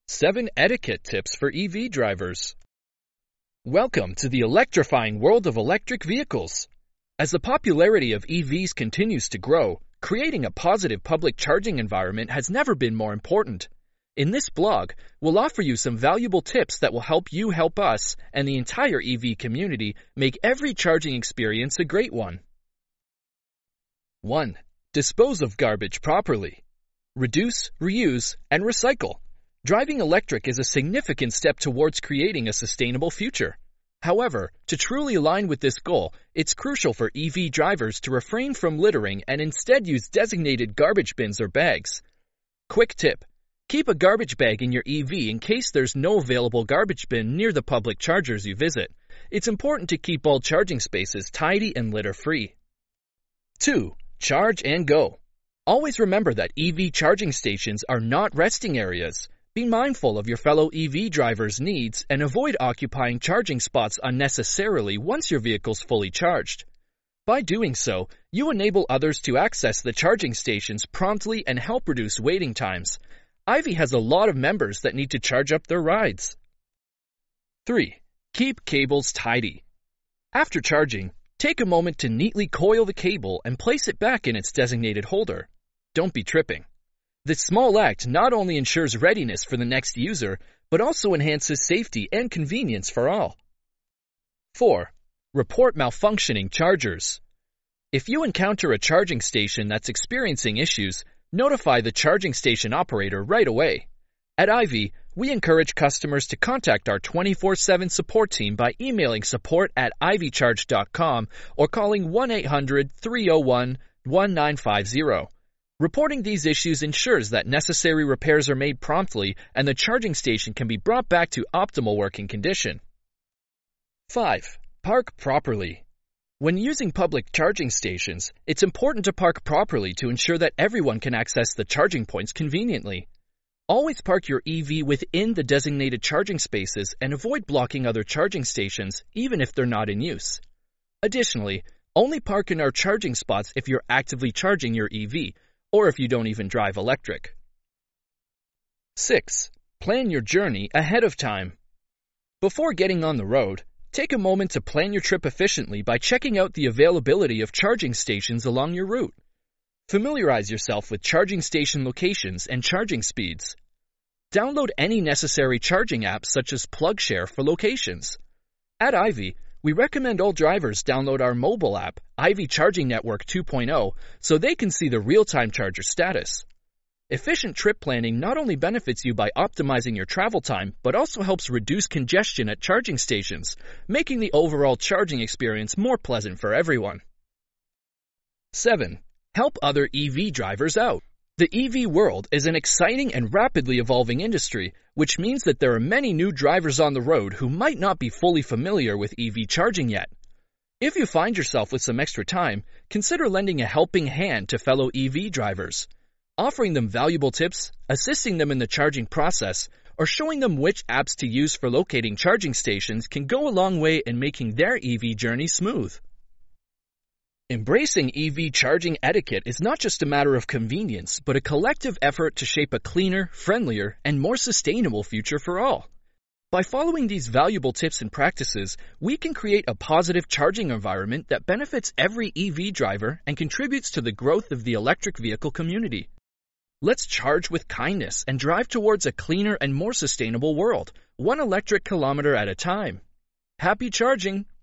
7 Etiquette Tips for EV Drivers. Welcome to the electrifying world of electric vehicles. As the popularity of EVs continues to grow, creating a positive public charging environment has never been more important. In this blog, we'll offer you some valuable tips that will help you help us and the entire EV community make every charging experience a great one. 1. Dispose of garbage properly. Reduce, reuse, and recycle. Driving electric is a significant step towards creating a sustainable future. However, to truly align with this goal, it's crucial for EV drivers to refrain from littering and instead use designated garbage bins or bags. Quick tip: keep a garbage bag in your EV in case there's no available garbage bin near the public chargers you visit. It's important to keep all charging spaces tidy and litter-free. 2. Charge and go. Always remember that EV charging stations are not resting areas. Be mindful of your fellow EV drivers' needs and avoid occupying charging spots unnecessarily once your vehicle's fully charged. By doing so, you enable others to access the charging stations promptly and help reduce waiting times. Ivy has a lot of members that need to charge up their rides. 3. Keep cables tidy. After charging, take a moment to neatly coil the cable and place it back in its designated holder. Don't be tripping. This small act not only ensures readiness for the next user, but also enhances safety and convenience for all. 4. Report malfunctioning chargers. If you encounter a charging station that's experiencing issues, notify the charging station operator right away. At Ivy, we encourage customers to contact our 24/7 support team by emailing support@ivycharge.com or calling 1-800-301-1950. Reporting these issues ensures that necessary repairs are made promptly and the charging station can be brought back to optimal working condition. 5. Park properly. When using public charging stations, it's important to park properly to ensure that everyone can access the charging points conveniently. Always park your EV within the designated charging spaces and avoid blocking other charging stations, even if they're not in use. Additionally, only park in our charging spots if you're actively charging your EV, or if you don't even drive electric. 6. Plan your journey ahead of time. Before getting on the road, take a moment to plan your trip efficiently by checking out the availability of charging stations along your route. Familiarize yourself with charging station locations and charging speeds. Download any necessary charging apps such as PlugShare for locations. At Ivy, we recommend all drivers download our mobile app, Ivy Charging Network 2.0, so they can see the real-time charger status. Efficient trip planning not only benefits you by optimizing your travel time, but also helps reduce congestion at charging stations, making the overall charging experience more pleasant for everyone. 7. Help other EV drivers out. The EV world is an exciting and rapidly evolving industry, which means that there are many new drivers on the road who might not be fully familiar with EV charging yet. If you find yourself with some extra time, consider lending a helping hand to fellow EV drivers. Offering them valuable tips, assisting them in the charging process, or showing them which apps to use for locating charging stations can go a long way in making their EV journey smooth. Embracing EV charging etiquette is not just a matter of convenience, but a collective effort to shape a cleaner, friendlier, and more sustainable future for all. By following these valuable tips and practices, we can create a positive charging environment that benefits every EV driver and contributes to the growth of the electric vehicle community. Let's charge with kindness and drive towards a cleaner and more sustainable world, one electric kilometer at a time. Happy charging!